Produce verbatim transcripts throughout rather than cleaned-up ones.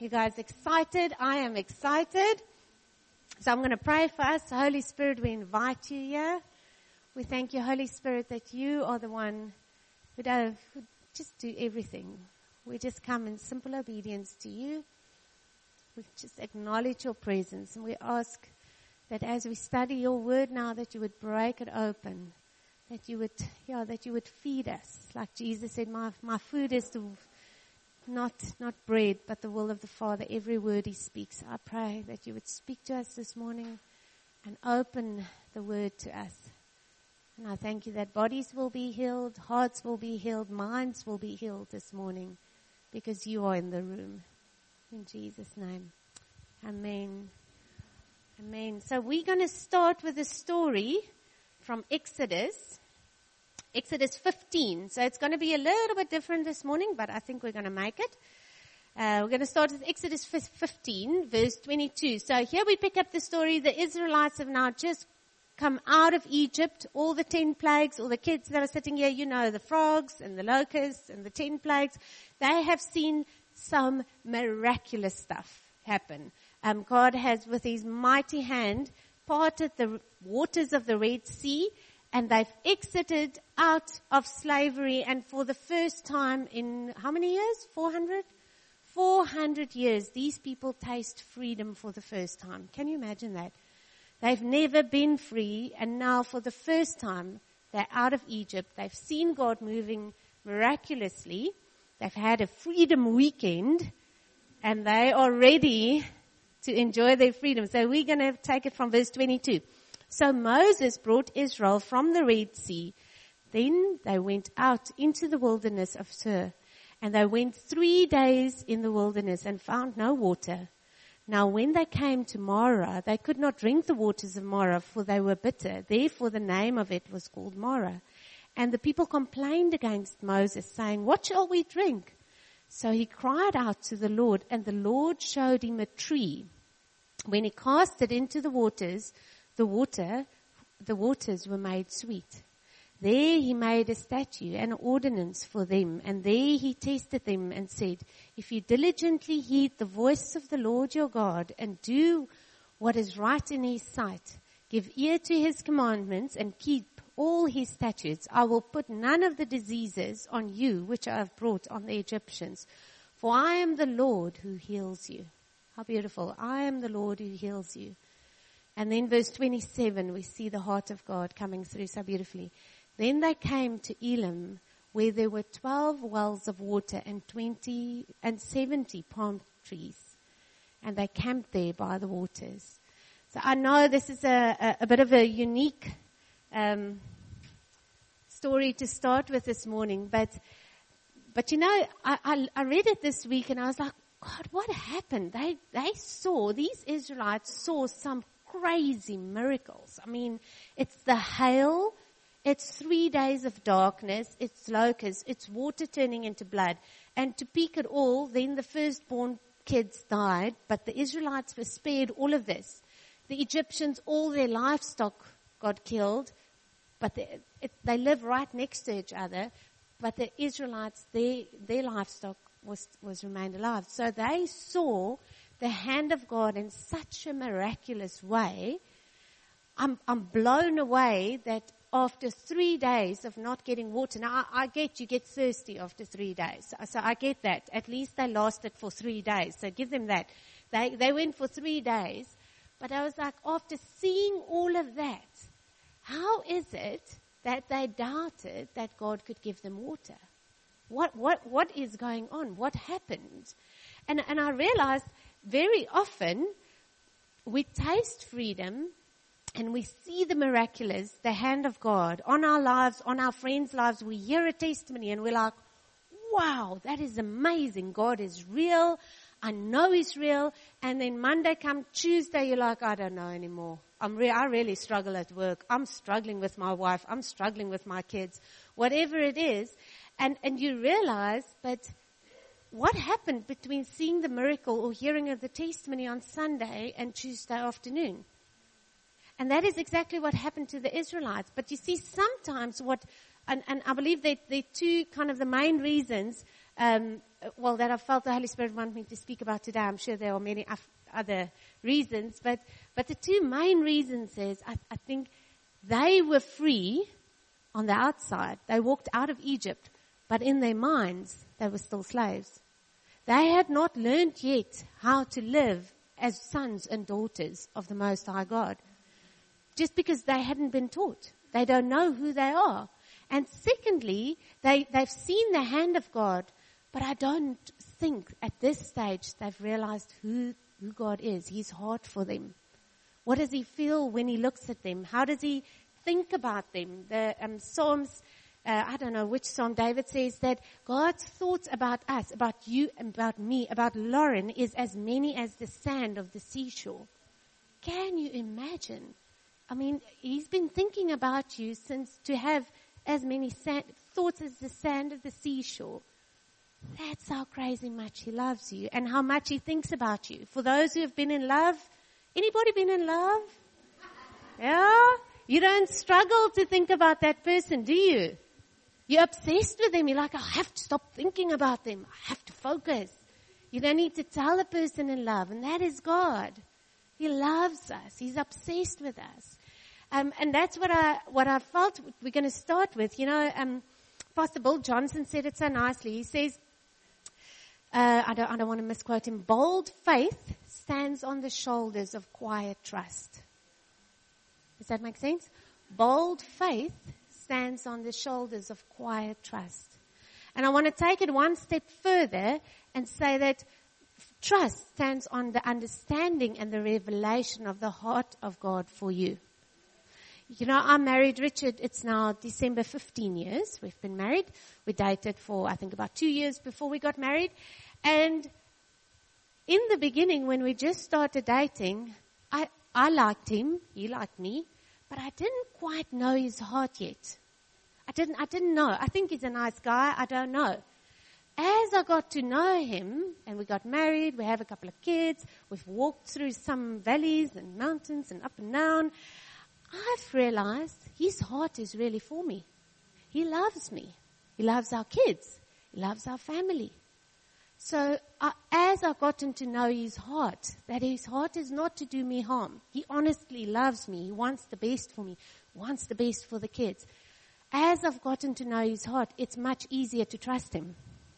You guys excited? I am excited. So I'm going to pray for us. Holy Spirit, we invite you here. We thank you, Holy Spirit, that you are the one who, does, who just do everything. We just come in simple obedience to you. We just acknowledge your presence, and we ask that as we study your word now, that you would break it open, that you would, yeah, that you would feed us. Like Jesus said, my, my food is to not, not bread, but the will of the Father. Every word he speaks. I pray that you would speak to us this morning and open the word to us. And I thank you that bodies will be healed, hearts will be healed, minds will be healed this morning, because you are in the room. In Jesus' name. Amen. Amen. So we're going to start with a story from Exodus. Exodus fifteen. So it's going to be a little bit different this morning, but I think we're going to make it. Uh, we're going to start with Exodus fifteen, verse twenty-two. So here we pick up the story. The Israelites have now just come out of Egypt. All the ten plagues, all the kids that are sitting here, you know, the frogs and the locusts and the ten plagues, they have seen some miraculous stuff happen. Um, God has, with his mighty hand, parted the waters of the Red Sea, and they've exited out of slavery. And for the first time in how many years? four hundred? four hundred years, these people taste freedom for the first time. Can you imagine that? They've never been free, and now for the first time, they're out of Egypt. They've seen God moving miraculously. They've had a freedom weekend, and they are ready to enjoy their freedom. So we're going to take it from verse twenty-two. So Moses brought Israel from the Red Sea. Then they went out into the wilderness of Shur, and they went three days in the wilderness and found no water. Now when they came to Marah, they could not drink the waters of Marah, for they were bitter. Therefore the name of it was called Marah. And the people complained against Moses, saying, "What shall we drink?" So he cried out to the Lord, and the Lord showed him a tree. When he cast it into the waters, the water, the waters were made sweet. There he made a statute, an ordinance for them, and there he tested them and said, "If you diligently heed the voice of the Lord your God and do what is right in his sight, give ear to his commandments and keep all his statutes, I will put none of the diseases on you which I have brought on the Egyptians. For I am the Lord who heals you." How beautiful. I am the Lord who heals you. And then verse twenty-seven, we see the heart of God coming through so beautifully. Then they came to Elim, where there were twelve wells of water and twenty and seventy palm trees. And they camped there by the waters. So I know this is a, a, a bit of a unique um, story to start with this morning, but but you know, I, I, I read it this week and I was like, God, what happened? They they saw, these Israelites saw some crazy miracles. I mean, it's the hail, it's three days of darkness, it's locusts, it's water turning into blood. And to peak it all, then the firstborn kids died, but the Israelites were spared all of this. The Egyptians, all their livestock got killed, but they, it, they live right next to each other. But the Israelites, their, their livestock was, was remained alive. So they saw the hand of God in such a miraculous way. I'm, I'm blown away that after three days of not getting water, now I, I get you get thirsty after three days. So, so I get that. At least they lasted for three days. So give them that. They, they went for three days. But I was like, after seeing all of that, how is it that they doubted that God could give them water? What, what, what is going on? What happened? And, and I realized very often we taste freedom and we see the miraculous, the hand of God on our lives, on our friends' lives. We hear a testimony and we're like, wow, that is amazing. God is real. I know he's real. And then Monday come Tuesday, you're like, I don't know anymore. I'm re- I really struggle at work. I'm struggling with my wife. I'm struggling with my kids. Whatever it is. And, and you realize, but what happened between seeing the miracle or hearing of the testimony on Sunday and Tuesday afternoon? And that is exactly what happened to the Israelites. But you see, sometimes what, and, and I believe that there are two kind of the main reasons um, well, that I felt the Holy Spirit wanted me to speak about today. I'm sure there are many other reasons, but, but the two main reasons is, I, I think they were free on the outside. They walked out of Egypt, but in their minds, they were still slaves. They had not learned yet how to live as sons and daughters of the Most High God. Just because they hadn't been taught. They don't know who they are. And secondly, they, they've seen the hand of God, but I don't think at this stage they've realized who, who God is, His heart for them. What does He feel when He looks at them? How does He think about them? The um, Psalms, uh, I don't know which Psalm, David says that God's thoughts about us, about you, about me, about Lauren is as many as the sand of the seashore. Can you imagine? I mean, He's been thinking about you since to have as many sand, thoughts as the sand of the seashore. That's how crazy much He loves you and how much He thinks about you. For those who have been in love, anybody been in love? Yeah? You don't struggle to think about that person, do you? You're obsessed with them. You're like, I have to stop thinking about them. I have to focus. You don't need to tell a person in love, and that is God. He loves us. He's obsessed with us. Um, and that's what I, what I felt we're going to start with. You know, um, Pastor Bill Johnson said it so nicely. He says, uh, I don't, I don't want to misquote him, bold faith stands on the shoulders of quiet trust. Does that make sense? Bold faith stands on the shoulders of quiet trust. And I want to take it one step further and say that trust stands on the understanding and the revelation of the heart of God for you. You know, I married Richard, it's now December fifteen years. We've been married. We dated for, I think, about two years before we got married. And in the beginning, when we just started dating, I, I liked him, he liked me, but I didn't quite know his heart yet. I didn't, I didn't know. I think he's a nice guy, I don't know. As I got to know him, and we got married, we have a couple of kids, we've walked through some valleys and mountains and up and down, I've realized his heart is really for me. He loves me. He loves our kids. He loves our family. So uh, as I've gotten to know his heart, that his heart is not to do me harm. He honestly loves me. He wants the best for me. Wants the best for the kids. As I've gotten to know his heart, it's much easier to trust him.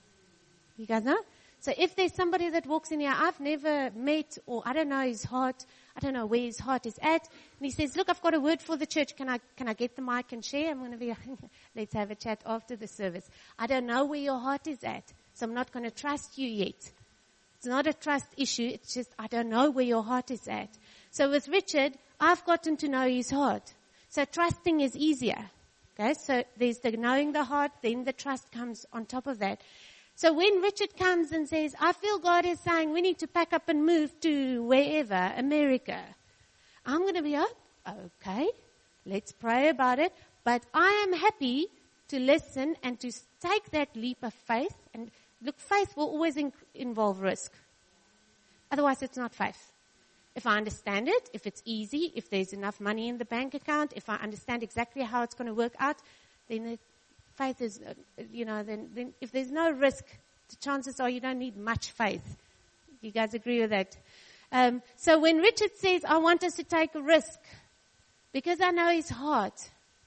You guys know? So if there's somebody that walks in here I've never met, or I don't know his heart, I don't know where his heart is at, and he says, look, I've got a word for the church. Can I, can I get the mic and share? I'm going to be, let's have a chat after the service. I don't know where your heart is at, so I'm not going to trust you yet. It's not a trust issue. It's just, I don't know where your heart is at. So with Richard, I've gotten to know his heart. So trusting is easier. Okay. So there's the knowing the heart, then the trust comes on top of that. So when Richard comes and says, I feel God is saying we need to pack up and move to wherever, America, I'm going to be, oh, okay, let's pray about it. But I am happy to listen and to take that leap of faith. And look, faith will always in- involve risk. Otherwise, it's not faith. If I understand it, if it's easy, if there's enough money in the bank account, if I understand exactly how it's going to work out, then it faith is, uh, you know, then, then if there's no risk, the chances are you don't need much faith. You guys agree with that? Um, so when Richard says, I want us to take a risk, because I know his heart,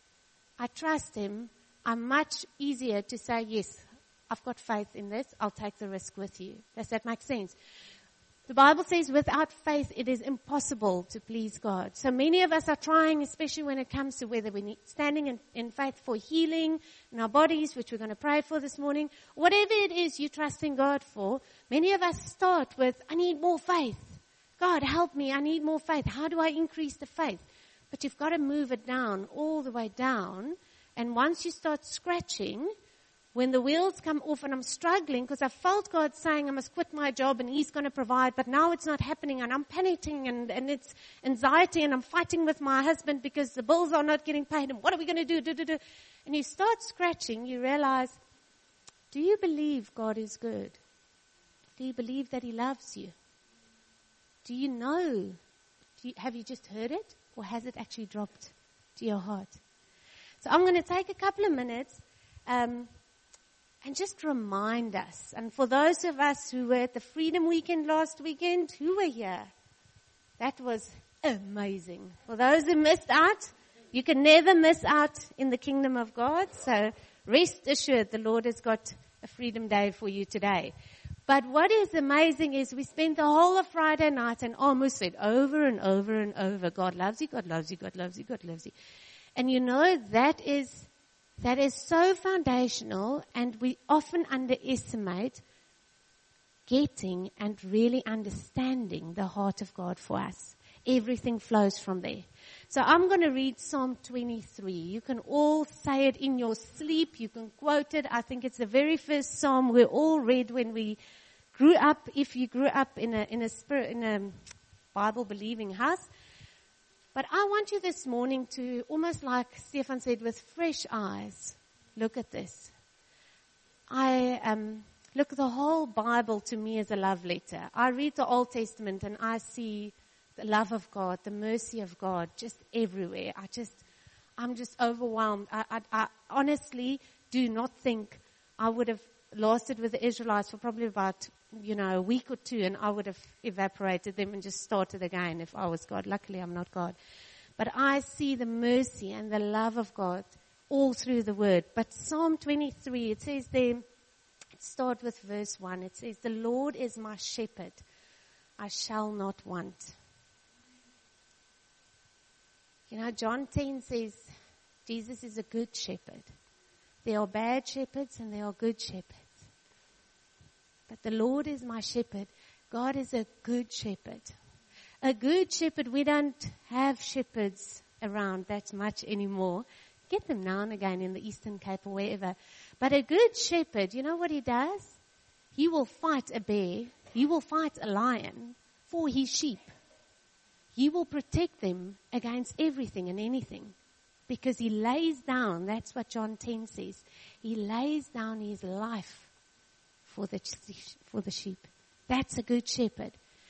I trust him, I'm much easier to say, yes, I've got faith in this, I'll take the risk with you. Does that make sense? The Bible says without faith it is impossible to please God. So many of us are trying, especially when it comes to whether we're standing in, in faith for healing in our bodies, which we're going to pray for this morning. Whatever it is you're trusting God for, many of us start with, I need more faith. God, help me, I need more faith. How do I increase the faith? But you've got to move it down, all the way down. And once you start scratching, when the wheels come off and I'm struggling because I felt God saying I must quit my job and He's going to provide, but now it's not happening and I'm panicking and, and it's anxiety and I'm fighting with my husband because the bills are not getting paid and what are we going to do? do, do, do. And you start scratching, you realize, do you believe God is good? Do you believe that He loves you? Do you know? Do you, have you just heard it or has it actually dropped to your heart? So I'm going to take a couple of minutes um, and just remind us. And for those of us who were at the Freedom Weekend last weekend, who were here, that was amazing. For those who missed out, you can never miss out in the kingdom of God. So rest assured the Lord has got a Freedom Day for you today. But what is amazing is we spent the whole of Friday night and almost said over and over and over, God loves you, God loves you, God loves you, God loves you. And you know, that is, that is so foundational, and we often underestimate getting and really understanding the heart of God for us. Everything flows from there. So I'm going to read Psalm twenty-three. You can all say it in your sleep. You can quote it. I think it's the very first psalm we all read when we grew up. If you grew up in a in a spirit in a Bible believing house. But I want you this morning to, almost like Stefan said, with fresh eyes, look at this. I um, look, the whole Bible to me is a love letter. I read the Old Testament and I see the love of God, the mercy of God, just everywhere. I just, I'm just overwhelmed. I, I, I honestly do not think I would have lasted with the Israelites for probably about, you know, a week or two, and I would have evaporated them and just started again if I was God. Luckily, I'm not God. But I see the mercy and the love of God all through the Word. But Psalm twenty-three, it says there, start with verse one. It says, the Lord is my shepherd. I shall not want. You know, John ten says, Jesus is a good shepherd. There are bad shepherds and there are good shepherds. But the Lord is my shepherd. God is a good shepherd. A good shepherd, we don't have shepherds around that much anymore. Get them now and again in the Eastern Cape or wherever. But a good shepherd, you know what he does? He will fight a bear. He will fight a lion for his sheep. He will protect them against everything and anything. Because he lays down, that's what John ten says, he lays down his life for the, for the sheep. That's a good shepherd.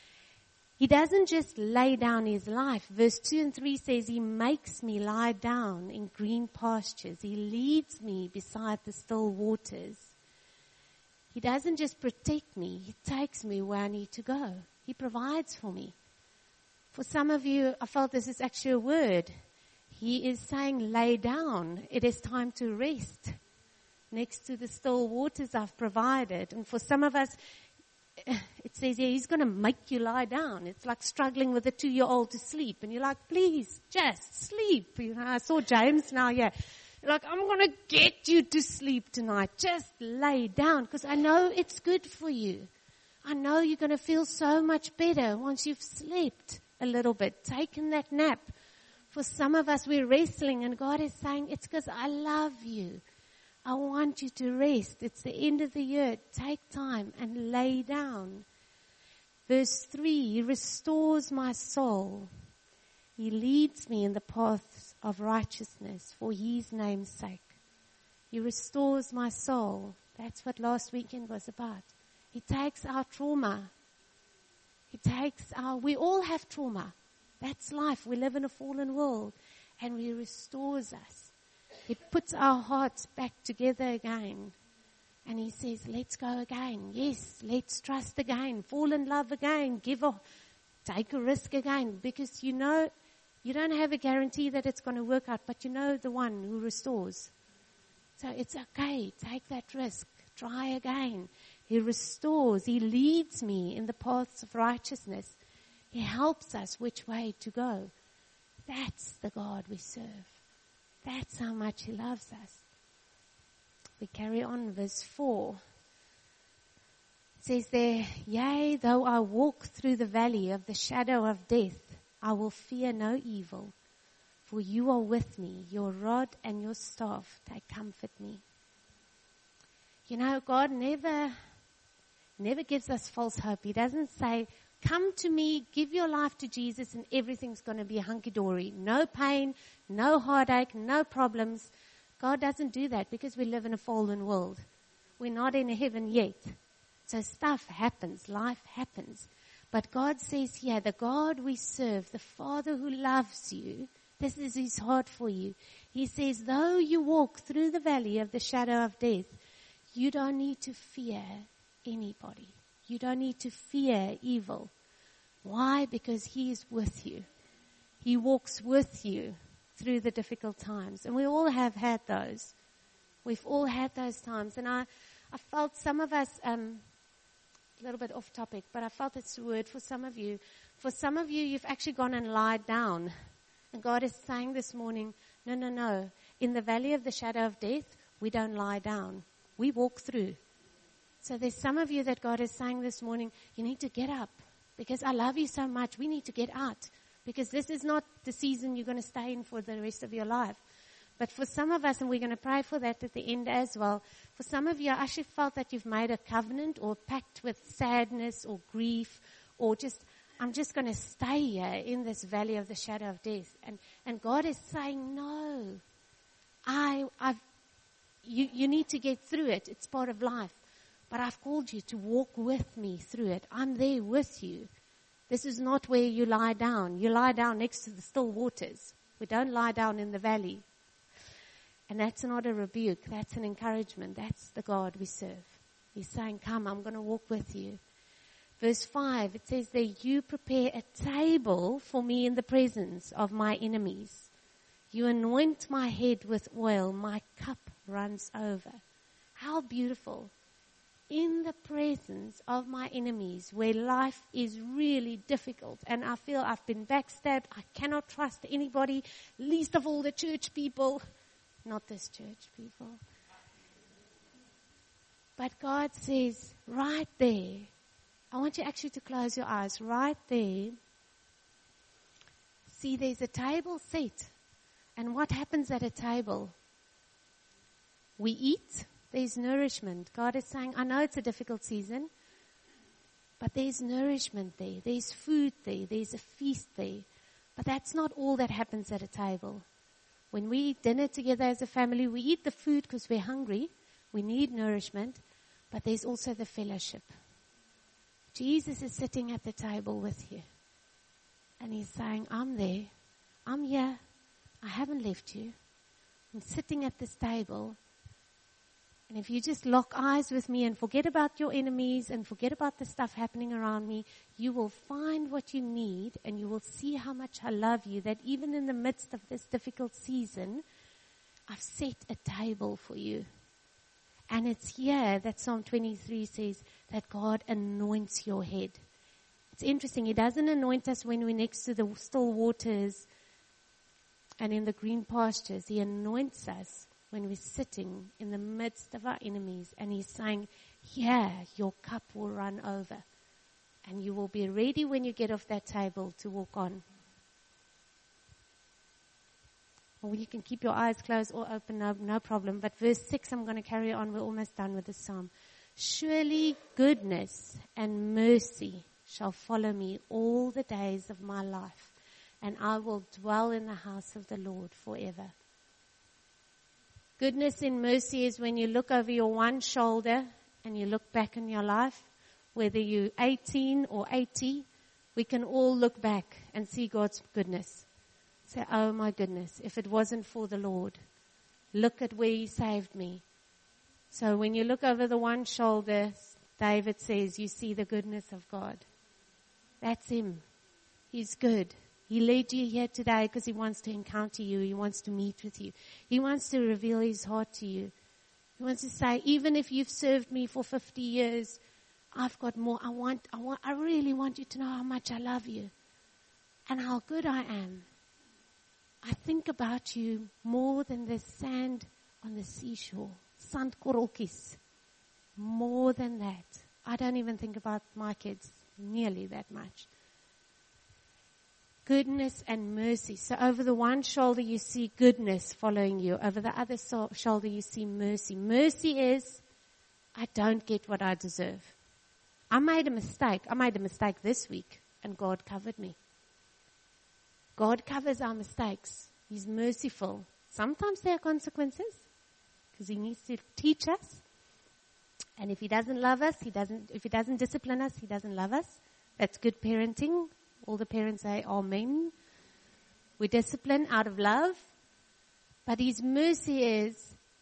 He doesn't just lay down his life. Verse two and three says, he makes me lie down in green pastures. He leads me beside the still waters. He doesn't just protect me. He takes me where I need to go. He provides for me. For some of you, I felt this is actually a word. He is saying, lay down. It is time to rest. Next to the still waters I've provided. And for some of us, it says, yeah, he's going to make you lie down. It's like struggling with a two-year-old to sleep. And you're like, please, just sleep. You know, I saw James now, yeah. You're like, I'm going to get you to sleep tonight. Just lay down, because I know it's good for you. I know you're going to feel so much better once you've slept a little bit, taken that nap. For some of us, we're wrestling, and God is saying, it's because I love you. I want you to rest. It's the end of the year. Take time and lay down. Verse three, he restores my soul. He leads me in the paths of righteousness for his name's sake. He restores my soul. That's what last weekend was about. He takes our trauma. He takes our, we all have trauma. That's life. We live in a fallen world, and he restores us. He puts our hearts back together again. And he says, let's go again. Yes, let's trust again. Fall in love again. Give a, take a risk again. Because you know, you don't have a guarantee that it's going to work out, but you know the one who restores. So it's okay. Take that risk. Try again. He restores. He leads me in the paths of righteousness. He helps us which way to go. That's the God we serve. That's how much he loves us. We carry on, verse four. It says there, yea, though I walk through the valley of the shadow of death, I will fear no evil, for you are with me. Your rod and your staff, they comfort me. You know, God never, never gives us false hope. He doesn't say, come to me, give your life to Jesus, and everything's going to be hunky-dory. No pain, no heartache, no problems. God doesn't do that because we live in a fallen world. We're not in heaven yet. So stuff happens, life happens. But God says here, the God we serve, the Father who loves you, this is his heart for you. He says, though you walk through the valley of the shadow of death, You don't need to fear anybody. You don't need to fear evil. Why? Because He is with you. He walks with you through the difficult times. And we all have had those. We've all had those times. And I, I felt some of us, um, a little bit off topic, but I felt it's a word for some of you. For some of you, you've actually gone and lied down. And God is saying this morning, no, no, no. In the valley of the shadow of death, we don't lie down. We walk through. So there's some of you that God is saying this morning, you need to get up. Because I love you so much, we need to get out. Because this is not the season you're going to stay in for the rest of your life. But for some of us, and we're going to pray for that at the end as well, for some of you, I actually felt that you've made a covenant or a pact with sadness or grief or just, I'm just going to stay here in this valley of the shadow of death. And, and God is saying, no, I, I've, you, you need to get through it. It's part of life. But I've called you to walk with me through it. I'm there with you. This is not where you lie down. You lie down next to the still waters. We don't lie down in the valley. And that's not a rebuke. That's an encouragement. That's the God we serve. He's saying, come, I'm going to walk with you. Verse five, it says there, you prepare a table for me in the presence of my enemies. You anoint my head with oil. My cup runs over. How beautiful. In the presence of my enemies, where life is really difficult, and I feel I've been backstabbed, I cannot trust anybody, least of all the church people. Not this church people. But God says, right there, I want you actually to close your eyes, right there. See, there's a table set. And what happens at a table? We eat. There's nourishment. God is saying, I know it's a difficult season, but there's nourishment there. There's food there. There's a feast there. But that's not all that happens at a table. When we eat dinner together as a family, we eat the food because we're hungry. We need nourishment. But there's also the fellowship. Jesus is sitting at the table with you. And He's saying, I'm there. I'm here. I haven't left you. I'm sitting at this table. And if you just lock eyes with me and forget about your enemies and forget about the stuff happening around me, you will find what you need and you will see how much I love you, that even in the midst of this difficult season, I've set a table for you. And it's here that Psalm twenty-three says that God anoints your head. It's interesting. He doesn't anoint us when we're next to the still waters and in the green pastures. He anoints us when we're sitting in the midst of our enemies, and He's saying, here, your cup will run over, and you will be ready when you get off that table to walk on. Or you can keep your eyes closed or open, no, no problem. But verse six, I'm going to carry on. We're almost done with the psalm. Surely goodness and mercy shall follow me all the days of my life, and I will dwell in the house of the Lord forever. Goodness and mercy is when you look over your one shoulder and you look back in your life, whether you're eighteen or eighty, we can all look back and see God's goodness. Say, oh my goodness, if it wasn't for the Lord, look at where He saved me. So when you look over the one shoulder, David says, you see the goodness of God. That's Him. He's good. He led you here today because He wants to encounter you. He wants to meet with you. He wants to reveal His heart to you. He wants to say, even if you've served me for fifty years, I've got more. I want, I want, I really want you to know how much I love you and how good I am. I think about you more than the sand on the seashore. Sandkorreltjies. More than that. I don't even think about my kids nearly that much. Goodness and mercy. So over the one shoulder you see goodness following you. Over the other so- shoulder you see mercy. Mercy is, I don't get what I deserve. I made a mistake. I made a mistake this week and God covered me. God covers our mistakes. He's merciful. Sometimes there are consequences because He needs to teach us. And if He doesn't love us, He doesn't, if He doesn't discipline us, He doesn't love us. That's good parenting. All the parents say, amen. We discipline out of love. But His mercy is,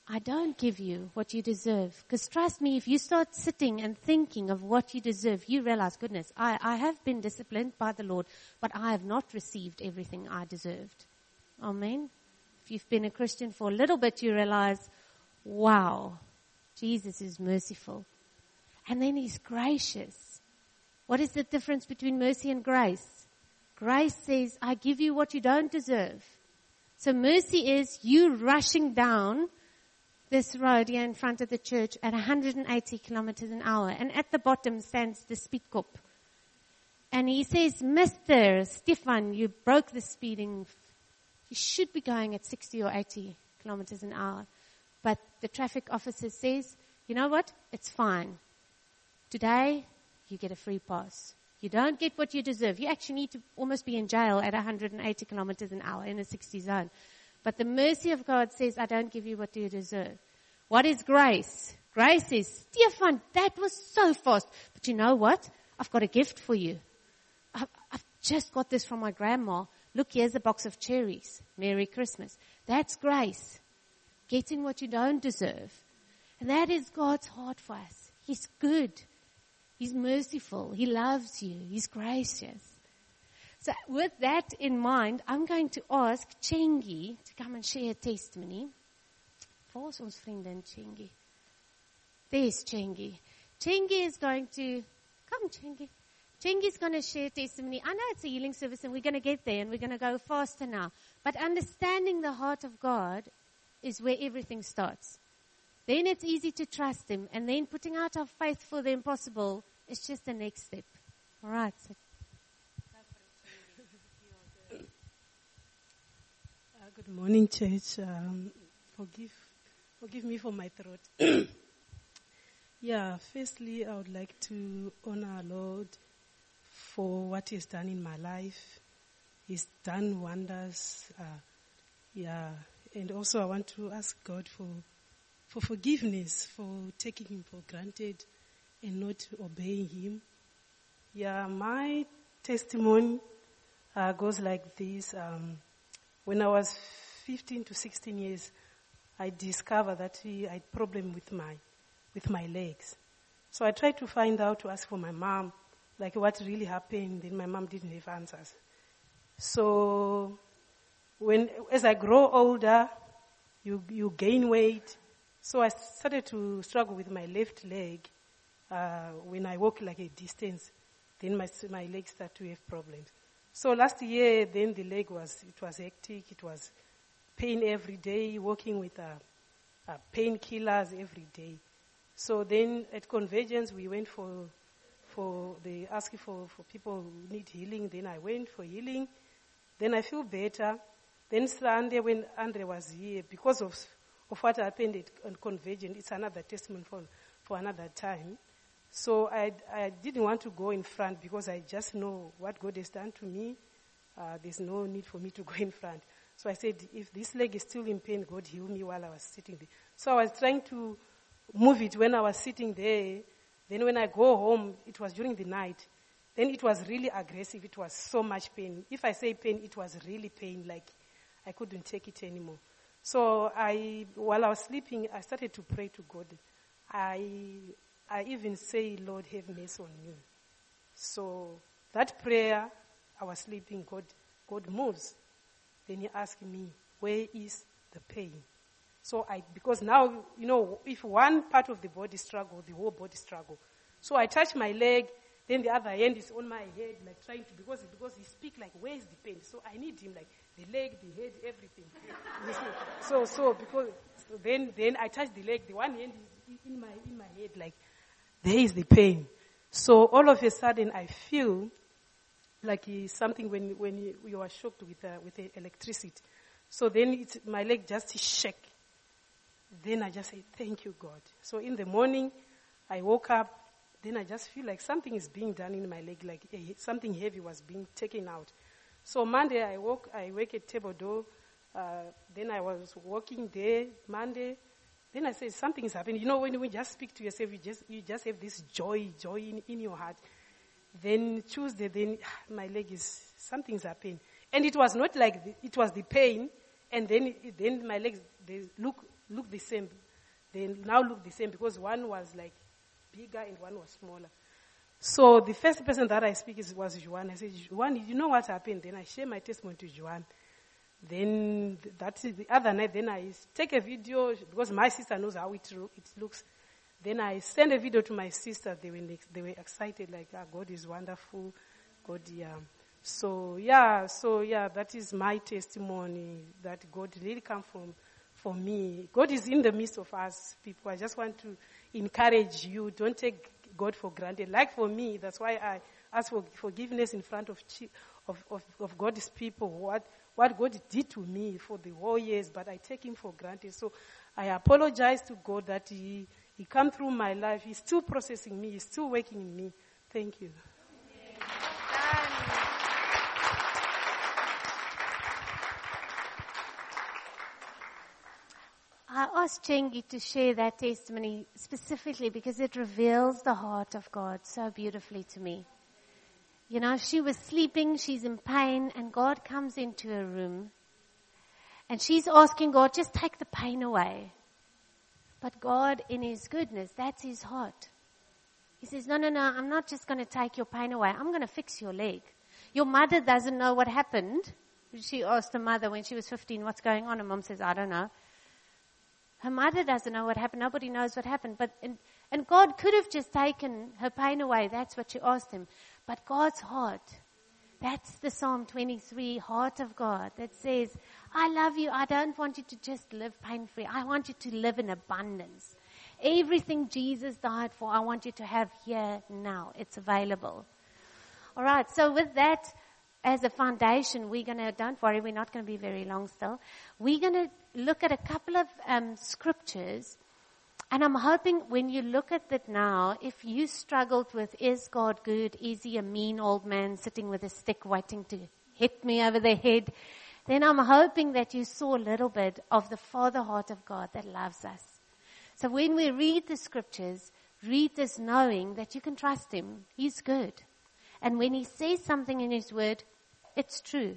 I don't give you what you deserve. Because trust me, if you start sitting and thinking of what you deserve, you realize, goodness, I, I have been disciplined by the Lord, but I have not received everything I deserved. Amen. If you've been a Christian for a little bit, you realize, wow, Jesus is merciful. And then He's gracious. What is the difference between mercy and grace? Grace says, I give you what you don't deserve. So mercy is you rushing down this road here in front of the church at one hundred eighty kilometers an hour. And at the bottom stands the speedkop. And he says, Mister Stefan, you broke the speeding. You should be going at sixty or eighty kilometers an hour. But the traffic officer says, you know what? It's fine. Today, you get a free pass. You don't get what you deserve. You actually need to almost be in jail at one hundred eighty kilometers an hour in a sixty zone. But the mercy of God says, I don't give you what you deserve. What is grace? Grace is, Stefan, that was so fast. But you know what? I've got a gift for you. I've, I've just got this from my grandma. Look, here's a box of cherries. Merry Christmas. That's grace. Getting what you don't deserve. And that is God's heart for us. He's good. He's merciful. He loves you. He's gracious. So with that in mind, I'm going to ask Chengi to come and share a testimony. Waar is ons vriendin Chengi? There's Chengi. Chengi is going to, come Chengi. Chengi is going to share testimony. I know it's a healing service and we're going to get there and we're going to go faster now. But understanding the heart of God is where everything starts. Then it's easy to trust Him. And then putting out our faith for the impossible is just the next step. All right. So Uh, good morning, church. Um, forgive, forgive me for my throat. Yeah, firstly, I would like to honor our Lord for what He's done in my life. He's done wonders. Uh, yeah, and also I want to ask God for for forgiveness for taking Him for granted and not obeying Him. Yeah, my testimony uh, goes like this. Um, When I was fifteen to sixteen years, I discovered that I had problem with my, with my legs. So I tried to find out, to ask for my mom, like what really happened. Then my mom didn't have answers. So when, as I grow older, you, you gain weight. So I started to struggle with my left leg. Uh, when I walk like a distance, then my, my legs start to have problems. So last year, then the leg was, it was hectic. It was pain every day, working with uh, uh, painkillers every day. So then at Convergence, we went for, for the asking for, for people who need healing. Then I went for healing. Then I feel better. Then Sunday, when Andre was here, because of, of what happened at, at Convergence, it's another testimony for, for another time. So I, I didn't want to go in front because I just know what God has done to me. Uh, there's no need for me to go in front. So I said, if this leg is still in pain, God heal me while I was sitting there. So I was trying to move it when I was sitting there. Then when I go home, it was during the night. Then it was really aggressive. It was so much pain. If I say pain, it was really pain, like I couldn't take it anymore. So I, while I was sleeping, I started to pray to God. I... I even say, Lord, have mercy on me. So that prayer, I was sleeping, God, God moves. Then He asked me, where is the pain? So I, because now, you know, if one part of the body struggle, the whole body struggle. So I touch my leg, then the other hand is on my head, like trying to, because, because He speak like, where is the pain? So I need Him, like the leg, the head, everything. so, so because, so then, then I touch the leg, the one hand is in my, in my head, like, there is the pain. So all of a sudden, I feel like it's something when when you, you are shocked with uh, with the electricity. So then it's, my leg just shake. Then I just say, thank you, God. So in the morning, I woke up. Then I just feel like something is being done in my leg, like uh, something heavy was being taken out. So Monday, I woke, I wake at table door. Uh, then I was walking there. Monday. Then I said, something is happening. You know, when you just speak to yourself, you just you just have this joy, joy in, in your heart. Then Tuesday, then my leg is, something's happening. And it was not like, the, it was the pain, and then then my legs, they look look the same. They now look the same because one was like bigger and one was smaller. So the first person that I speak is, was Juan. I said, Juan, you know what happened? Then I share my testimony to Juan. Then that's the other night, then I take a video because my sister knows how it, it looks. Then I send a video to my sister. They were, they were excited, like, ah, God is wonderful. God, yeah. So, yeah, so, yeah, that is my testimony that God really come from, for me. God is in the midst of us, people. I just want to encourage you. Don't take God for granted. Like for me, that's why I ask for forgiveness in front of, of, of, of God's people. What, what God did to me for the whole years, but I take him for granted. So I apologize to God that he, he come through my life. He's still processing me. He's still working in me. Thank you. I asked Chengi to share that testimony specifically because it reveals the heart of God so beautifully to me. You know, she was sleeping, she's in pain, and God comes into her room. And she's asking God, just take the pain away. But God, in his goodness, that's his heart. He says, no, no, no, I'm not just going to take your pain away. I'm going to fix your leg. Your mother doesn't know what happened. She asked her mother when she was fifteen, what's going on? And mom says, I don't know. Her mother doesn't know what happened. Nobody knows what happened. But and, and God could have just taken her pain away. That's what she asked him. But God's heart, that's the Psalm twenty-three heart of God that says, I love you. I don't want you to just live pain-free. I want you to live in abundance. Everything Jesus died for, I want you to have here now. It's available. All right. So with that as a foundation, we're going to, don't worry, we're not going to be very long still. We're going to look at a couple of um, scriptures. And I'm hoping when you look at that now, if you struggled with, is God good? Is he a mean old man sitting with a stick waiting to hit me over the head? Then I'm hoping that you saw a little bit of the Father heart of God that loves us. So when we read the scriptures, read this knowing that you can trust him. He's good. And when he says something in his word, it's true.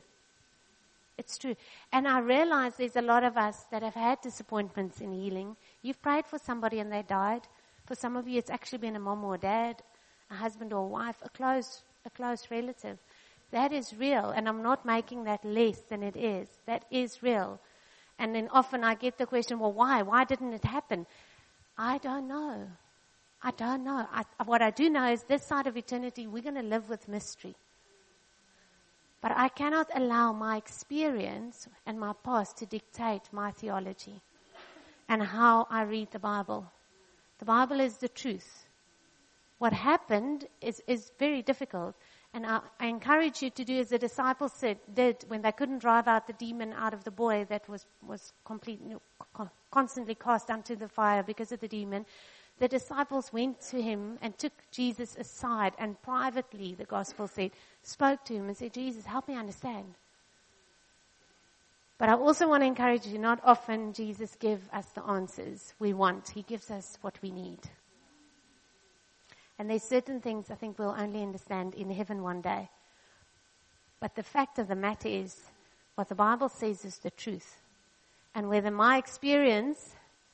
It's true. And I realize there's a lot of us that have had disappointments in healing. You've prayed for somebody and they died. For some of you, it's actually been a mom or a dad, a husband or a wife, a close, a close relative. That is real. And I'm not making that less than it is. That is real. And then often I get the question, well, why? Why didn't it happen? I don't know. I don't know. I, what I do know is this side of eternity, we're going to live with mystery. But I cannot allow my experience and my past to dictate my theology and how I read the Bible. The Bible is the truth. What happened is, is very difficult. And I, I encourage you to do as the disciples said, did when they couldn't drive out the demon out of the boy that was, was completely, constantly cast into the fire because of the demon. The disciples went to him and took Jesus aside and privately, the gospel said, spoke to him and said, Jesus, help me understand. But I also want to encourage you, not often Jesus gives us the answers we want. He gives us what we need. And there's certain things I think we'll only understand in heaven one day. But the fact of the matter is, what the Bible says is the truth. And whether my experience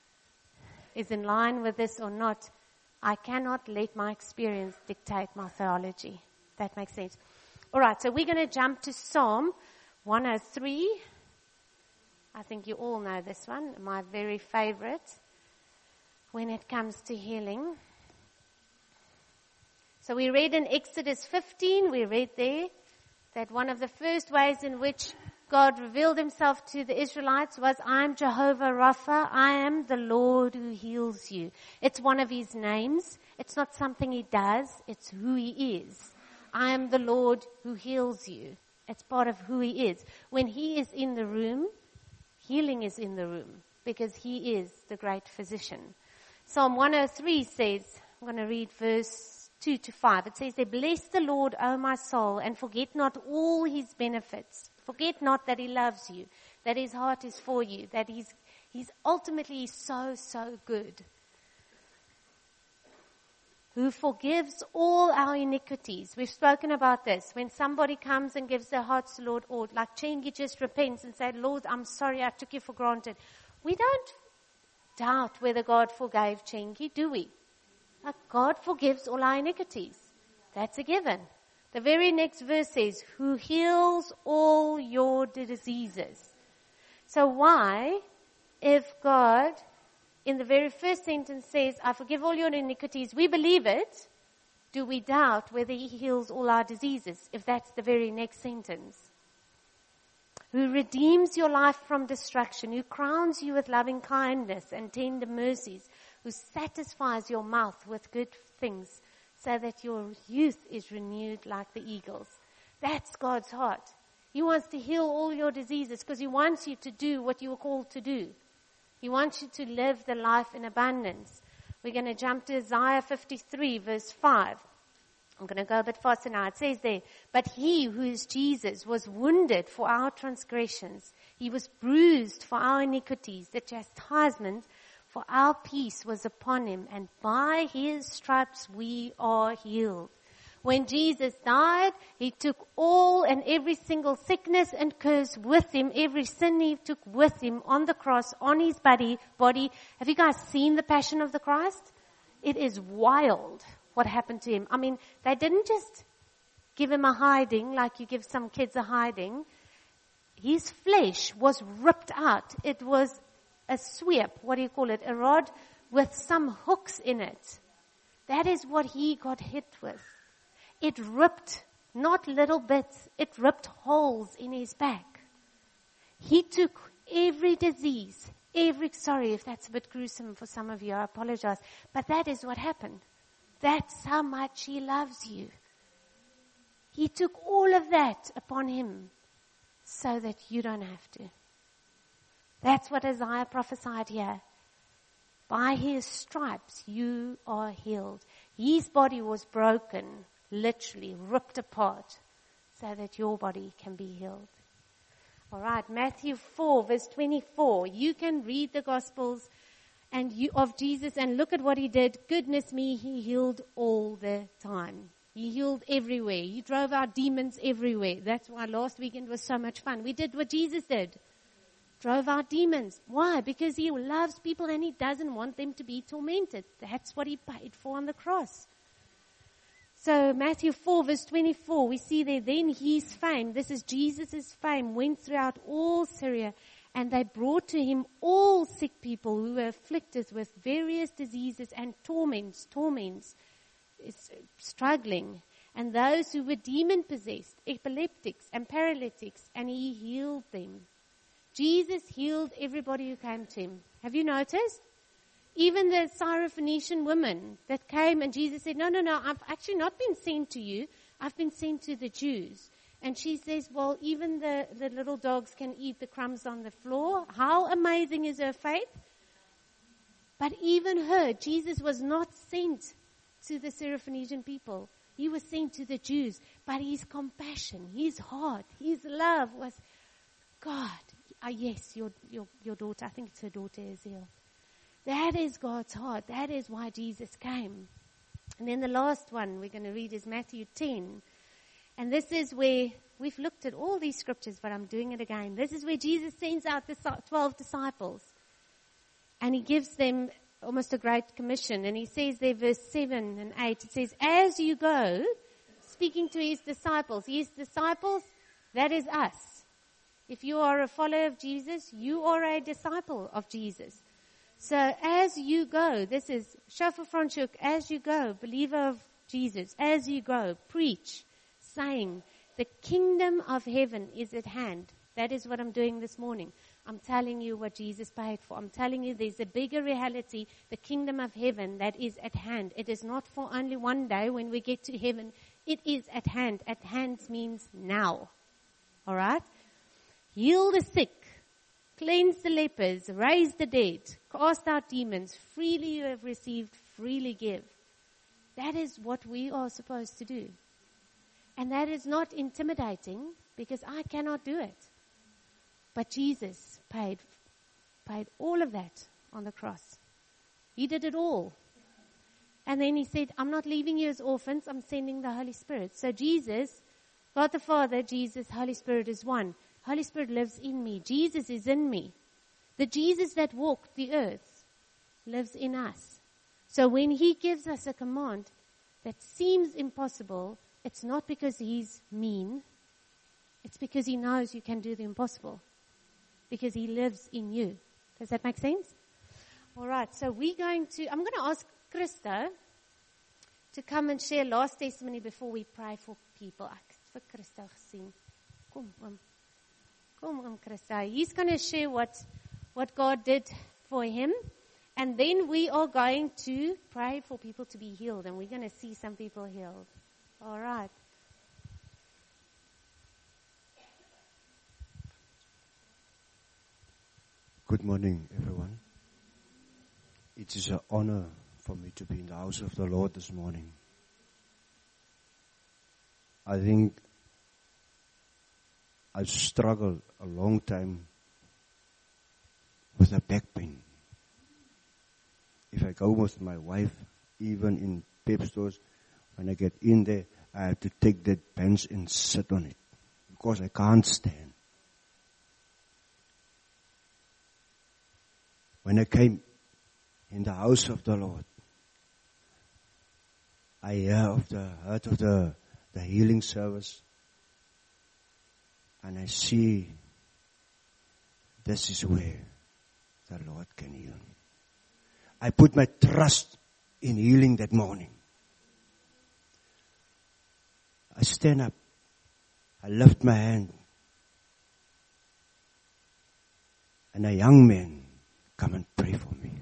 is in line with this or not, I cannot let my experience dictate my theology. That makes sense. All right, so we're going to jump to Psalm one oh three. I think you all know this one, my very favorite when it comes to healing. So we read in Exodus fifteen, we read there that one of the first ways in which God revealed himself to the Israelites was, I am Jehovah Rapha, I am the Lord who heals you. It's one of his names. It's not something he does, it's who he is. I am the Lord who heals you. It's part of who he is. When he is in the room, healing is in the room because he is the great physician. Psalm one oh three says, I'm going to read verse two to five. It says, bless the Lord, O my soul, and forget not all his benefits. Forget not that he loves you, that his heart is for you, that he's, he's ultimately so, so good. Who forgives all our iniquities. We've spoken about this. When somebody comes and gives their hearts to the Lord, or like Chengi just repents and said, Lord, I'm sorry I took you for granted. We don't doubt whether God forgave Chengi, do we? Like God forgives all our iniquities. That's a given. The very next verse says, who heals all your diseases. So why, if God in the very first sentence says, I forgive all your iniquities, we believe it, do we doubt whether he heals all our diseases, if that's the very next sentence? Who redeems your life from destruction, who crowns you with loving kindness and tender mercies, who satisfies your mouth with good things, so that your youth is renewed like the eagles. That's God's heart. He wants to heal all your diseases because he wants you to do what you were called to do. He wants you to live the life in abundance. We're going to jump to Isaiah fifty-three, verse five. I'm going to go a bit faster now. It says there, but he who is Jesus was wounded for our transgressions. He was bruised for our iniquities. The chastisement for our peace was upon him, and by his stripes we are healed. When Jesus died, he took all and every single sickness and curse with him. Every sin he took with him on the cross, on his body. body. Have you guys seen the Passion of the Christ? It is wild what happened to him. I mean, they didn't just give him a hiding like you give some kids a hiding. His flesh was ripped out. It was a sweep, what do you call it, a rod with some hooks in it. That is what he got hit with. It ripped, not little bits, it ripped holes in his back. He took every disease, every, sorry if that's a bit gruesome for some of you, I apologize, but that is what happened. That's how much he loves you. He took all of that upon him so that you don't have to. That's what Isaiah prophesied here. By his stripes you are healed. His body was broken, literally ripped apart, so that your body can be healed. All right, Matthew four, verse twenty-four. You can read the Gospels and you, of Jesus and look at what he did. Goodness me, he healed all the time. He healed everywhere. He drove out demons everywhere. That's why last weekend was so much fun. We did what Jesus did. Drove out demons. Why? Because he loves people and he doesn't want them to be tormented. That's what he paid for on the cross. So Matthew four, verse twenty-four, we see there, then his fame, this is Jesus' fame, went throughout all Syria, and they brought to him all sick people who were afflicted with various diseases and torments, torments, struggling, and those who were demon-possessed, epileptics and paralytics, and he healed them. Jesus healed everybody who came to him. Have you noticed? Even the Syrophoenician woman that came and Jesus said, no, no, no, I've actually not been sent to you. I've been sent to the Jews. And she says, well, even the, the little dogs can eat the crumbs on the floor. How amazing is her faith? But even her, Jesus was not sent to the Syrophoenician people. He was sent to the Jews. But his compassion, his heart, his love was, God, ah, yes, your, your, your daughter, I think it's her daughter Ezekiel. That is God's heart. That is why Jesus came. And then the last one we're going to read is Matthew ten. And this is where we've looked at all these scriptures, but I'm doing it again. This is where Jesus sends out the twelve disciples. And he gives them almost a great commission. And he says there, verse seven and eight, it says, as you go, speaking to his disciples. His disciples, that is us. If you are a follower of Jesus, you are a disciple of Jesus. So as you go, this is Shofar Franschhoek, as you go, believer of Jesus, as you go, preach, saying, the kingdom of heaven is at hand. That is what I'm doing this morning. I'm telling you what Jesus paid for. I'm telling you there's a bigger reality, the kingdom of heaven that is at hand. It is not for only one day when we get to heaven. It is at hand. At hand means now. All right? Heal the sick. Cleanse the lepers, raise the dead, cast out demons, freely you have received, freely give. That is what we are supposed to do. And that is not intimidating because I cannot do it. But Jesus paid, paid all of that on the cross. He did it all. And then he said, I'm not leaving you as orphans, I'm sending the Holy Spirit. So Jesus, God the Father, Jesus, Holy Spirit is one. Holy Spirit lives in me. Jesus is in me. The Jesus that walked the earth lives in us. So when he gives us a command that seems impossible, it's not because he's mean. It's because he knows you can do the impossible. Because he lives in you. Does that make sense? All right, so we're going to, I'm going to ask Krista to come and share last testimony before we pray for people. Ek het vir Krista gesien. Kom, oom. Kom, oom Krista. He's going to share what, what God did for him. And then we are going to pray for people to be healed. And we're going to see some people healed. All right. Good morning, everyone. It is an honor for me to be in the house of the Lord this morning. I think I've struggled a long time with a back pain. If I go with my wife, even in pep stores, when I get in there, I have to take that bench and sit on it because I can't stand. When I came in the house of the Lord, I heard of the, heard of the, the healing service, and I see this is where the Lord can heal me. I put my trust in healing that morning. I stand up. I lift my hand. And a young man come and pray for me.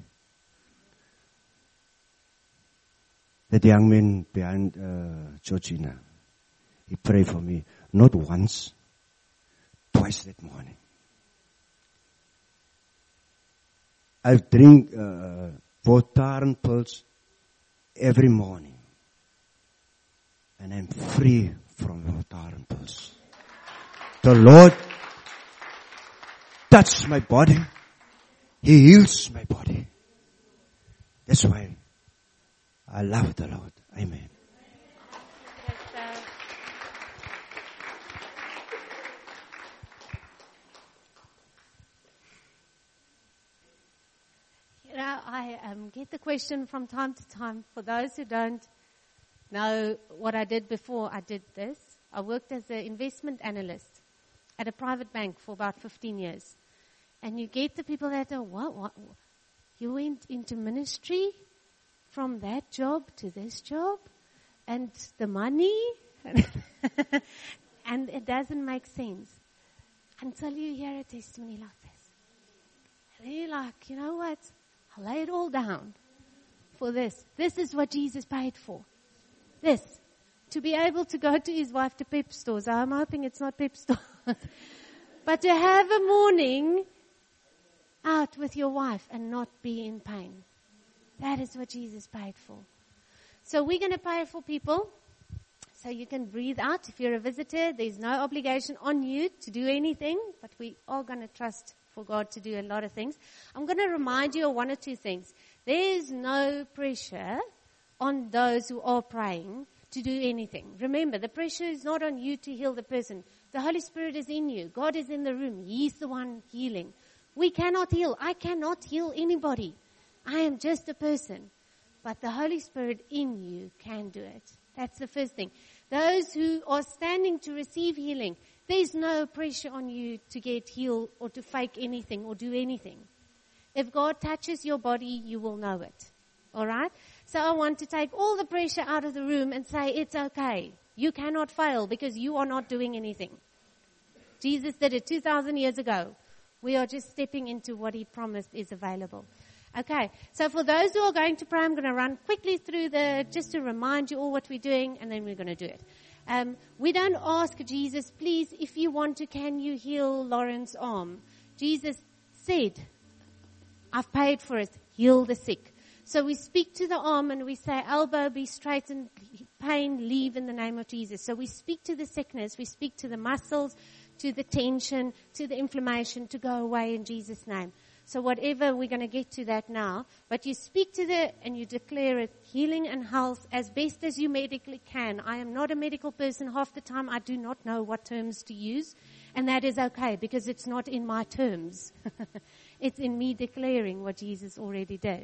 That young man behind uh, Georgina, he prayed for me not once, twice that morning. I drink uh, Voltaren pills every morning. And I'm free from Voltaren pills. The Lord touched my body. He heals my body. That's why I love the Lord. Amen. You know, I um, get the question from time to time. For those who don't know what I did before I did this, I worked as an investment analyst at a private bank for about fifteen years. And you get the people that are, what, what, you went into ministry from that job to this job? And the money? And it doesn't make sense until you hear a testimony like this. And then you're like, you know what? I'll lay it all down for this. This is what Jesus paid for. This. To be able to go to his wife to pep stores. I'm hoping it's not pep stores. But to have a morning out with your wife and not be in pain. That is what Jesus paid for. So we're going to pray for people. So you can breathe out. If you're a visitor, there's no obligation on you to do anything. But we are going to trust for God to do a lot of things. I'm going to remind you of one or two things. There's no pressure on those who are praying to do anything. Remember, the pressure is not on you to heal the person. The Holy Spirit is in you. God is in the room. He's the one healing. We cannot heal. I cannot heal anybody. I am just a person. But the Holy Spirit in you can do it. That's the first thing. Those who are standing to receive healing, there's no pressure on you to get healed or to fake anything or do anything. If God touches your body, you will know it. All right? So I want to take all the pressure out of the room and say, it's okay. You cannot fail because you are not doing anything. Jesus did it two thousand years ago. We are just stepping into what he promised is available. Okay, so for those who are going to pray, I'm going to run quickly through the, just to remind you all what we're doing, and then we're going to do it. Um, we don't ask Jesus, please, if you want to, can you heal Lauren's arm? Jesus said, I've paid for it, heal the sick. So we speak to the arm and we say, elbow be straightened, pain leave in the name of Jesus. So we speak to the sickness, we speak to the muscles, to the tension, to the inflammation to go away in Jesus' name. So whatever, we're going to get to that now. But you speak to the, and you declare it, healing and health as best as you medically can. I am not a medical person. Half the time I do not know what terms to use. And that is okay because it's not in my terms. It's in me declaring what Jesus already did.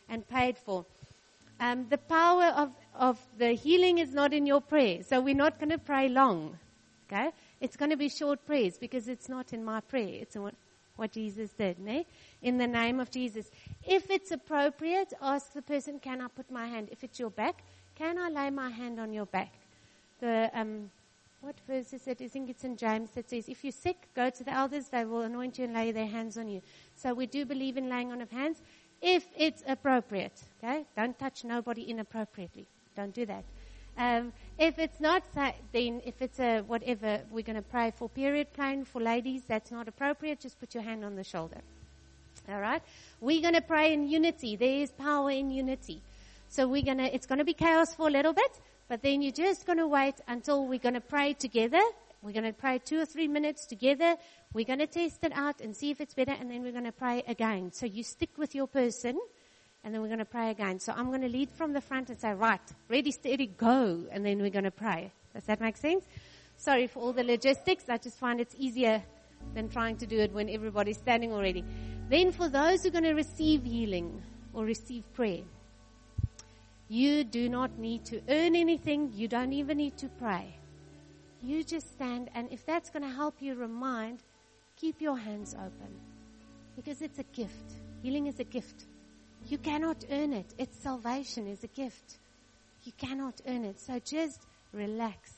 and paid for. Um, the power of, of the healing is not in your prayer. So we're not going to pray long. Okay? It's going to be short prayers because it's not in my prayer. It's in what, what Jesus did. Ne? In the name of Jesus. If it's appropriate, ask the person, can I put my hand? If it's your back, can I lay my hand on your back? The um, what verse is it? I think it's in James that says, if you're sick, go to the elders. They will anoint you and lay their hands on you. So we do believe in laying on of hands. If it's appropriate, okay? Don't touch nobody inappropriately. Don't do that. Um, if it's not, then if it's a whatever, we're going to pray for period pain for ladies. That's not appropriate. Just put your hand on the shoulder. All right? We're going to pray in unity. There is power in unity. So we're going to, it's going to be chaos for a little bit, but then you're just going to wait until we're going to pray together. We're going to pray two or three minutes together. We're going to test it out and see if it's better, and then we're going to pray again. So you stick with your person, and then we're going to pray again. So I'm going to lead from the front and say, right, ready, steady, go, and then we're going to pray. Does that make sense? Sorry for all the logistics. I just find it's easier than trying to do it when everybody's standing already. Then for those who are going to receive healing or receive prayer, you do not need to earn anything. You don't even need to pray. You just stand, and if that's going to help you remind, keep your hands open. Because it's a gift. Healing is a gift. You cannot earn it. It's salvation is a gift. You cannot earn it. So just relax.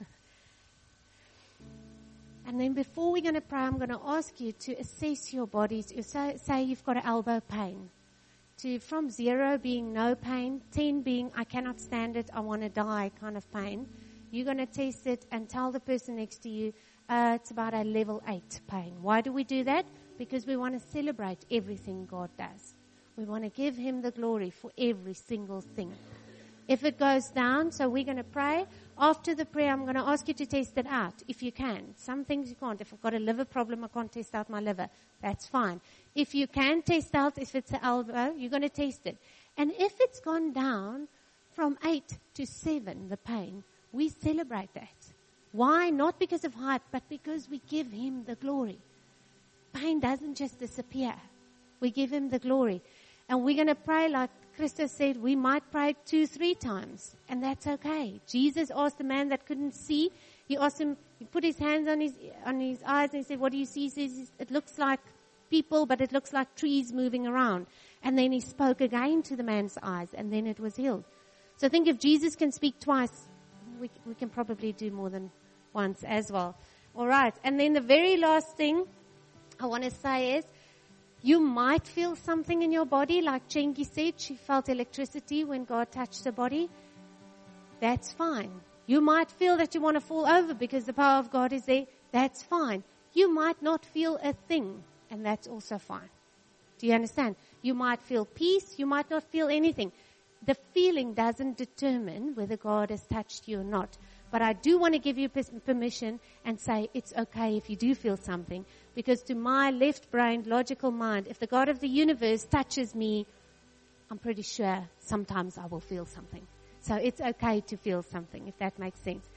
And then before we're going to pray, I'm going to ask you to assess your bodies. So, say you've got an elbow pain. To from zero being no pain, ten being I cannot stand it, I want to die kind of pain. You're going to test it and tell the person next to you, uh, it's about a level eight pain. Why do we do that? Because we want to celebrate everything God does. We want to give Him the glory for every single thing. If it goes down, so we're going to pray. After the prayer, I'm going to ask you to test it out, if you can. Some things you can't. If I've got a liver problem, I can't test out my liver. That's fine. If you can test out, if it's an elbow, you're going to test it. And if it's gone down from eight to seven, the pain, we celebrate that. Why? Not because of hype, but because we give Him the glory. Pain doesn't just disappear. We give Him the glory. And we're going to pray like Christa said, we might pray two, three times. And that's okay. Jesus asked the man that couldn't see. He asked him, he put his hands on his, on his eyes and he said, what do you see? He says, it looks like people, but it looks like trees moving around. And then he spoke again to the man's eyes, and then it was healed. So I think if Jesus can speak twice, we, we can probably do more than once as well. All right. And then the very last thing I want to say is, you might feel something in your body, like Chengi said, she felt electricity when God touched her body. That's fine. You might feel that you want to fall over because the power of God is there. That's fine. You might not feel a thing, and that's also fine. Do you understand? You might feel peace. You might not feel anything. The feeling doesn't determine whether God has touched you or not. But I do want to give you permission and say it's okay if you do feel something. Because to my left-brained, logical mind, if the God of the universe touches me, I'm pretty sure sometimes I will feel something. So it's okay to feel something, if that makes sense.